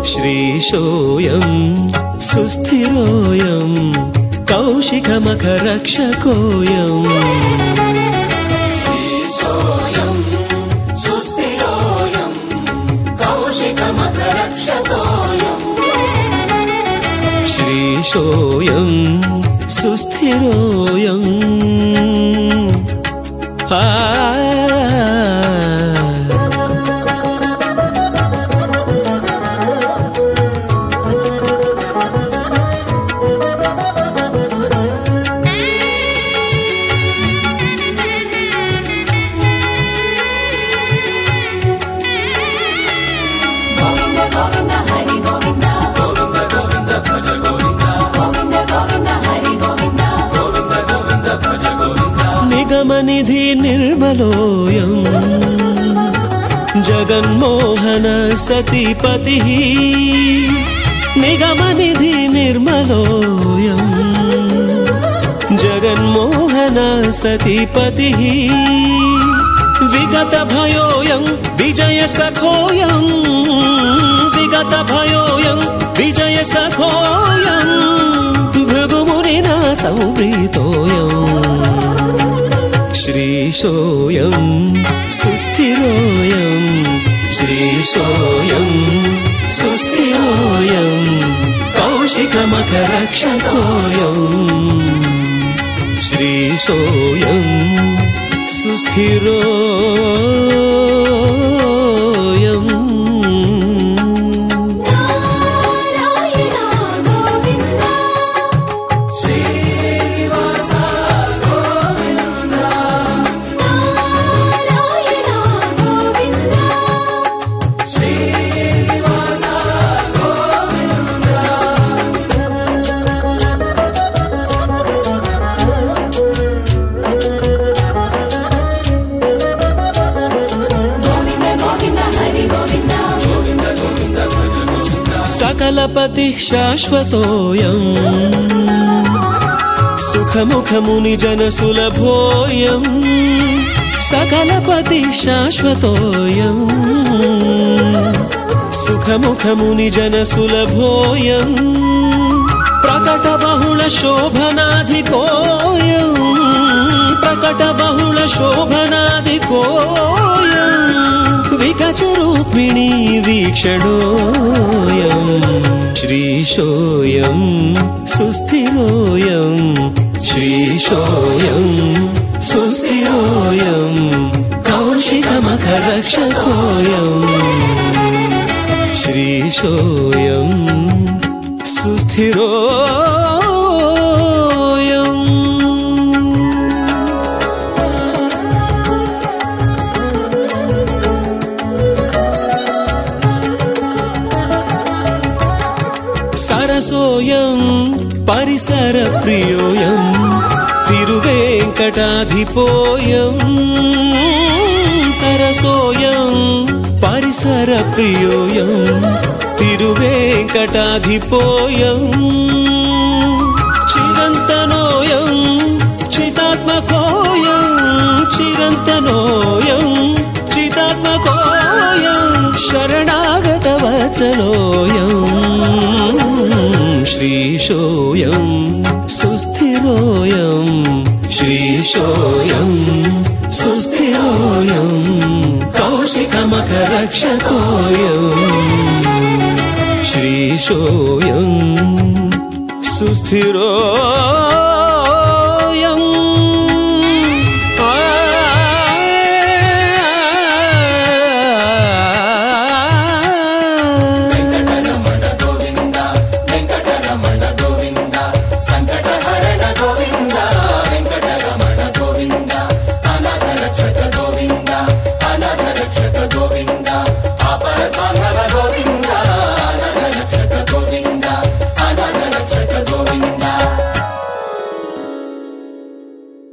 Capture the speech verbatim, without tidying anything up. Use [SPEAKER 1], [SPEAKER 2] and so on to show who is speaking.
[SPEAKER 1] श्रीशोऽयं सुस्थिरोऽयं कौशिकमखरक्षकोऽयम्
[SPEAKER 2] श्रीशोऽयं सुस्थिरोऽयं कौशिकमखरक्षकोऽयम्
[SPEAKER 1] श्रीशोऽयं सुस्थिरोऽयं आ निगमनिधि निर्मलोऽयं Jaganmohan सतीपतिः निगमनिधि निर्मलोऽयं Jaganmohan सतीपतिः विगतभयोऽयं विजयसखोऽयं विगतभयोऽयं विजयसखोऽयं भृगुमुनिना संप्रीतोऽयम् श्रीशोऽयं सुस्थिरोऽयं श्रीशोऽयं सुस्थिरोऽयं कौशिकमखरक्षकोऽयम् श्रीशोऽयं सुस्थिरोऽयम् सकलपतिः शाश्वतोऽयं सुखमुखमुनिजनसुलभोऽयं सकलपतिः शाश्वतोऽयं सुखमुखमुनिजनसुलभोऽयं प्रकटबहुलशोभनाधिकोऽयं प्रकटबहुलशोभनाधिकोऽयं विकचरूक्मिणी वीक्षणोऽयं श्रीशोऽयं सुस्थिरोऽयं श्रीशोऽयं सुस्थिरोऽयं कौशिकमखरक्षकोऽयम् श्रीशोऽयं सुस्थिरोऽयम् सरसोऽयं परिसरप्रियोऽयं तिरुवेङ्कटाधिपोऽयं सरसोऽयं परिसरप्रियोऽयं तिरुवेङ्कटाधिपोऽयं चिरन्तनोऽयं चिदात्मकोऽयं चिरन्तनोऽयं चिदात्मकोऽयं शरणागतवत्सलोऽयं श्रीशोऽयं सुस्थिरोऽयं श्रीशोऽयं सुस्थिरोऽयं कौशिकमखरक्षकोऽयम् श्रीशोऽयं सुस्थिरो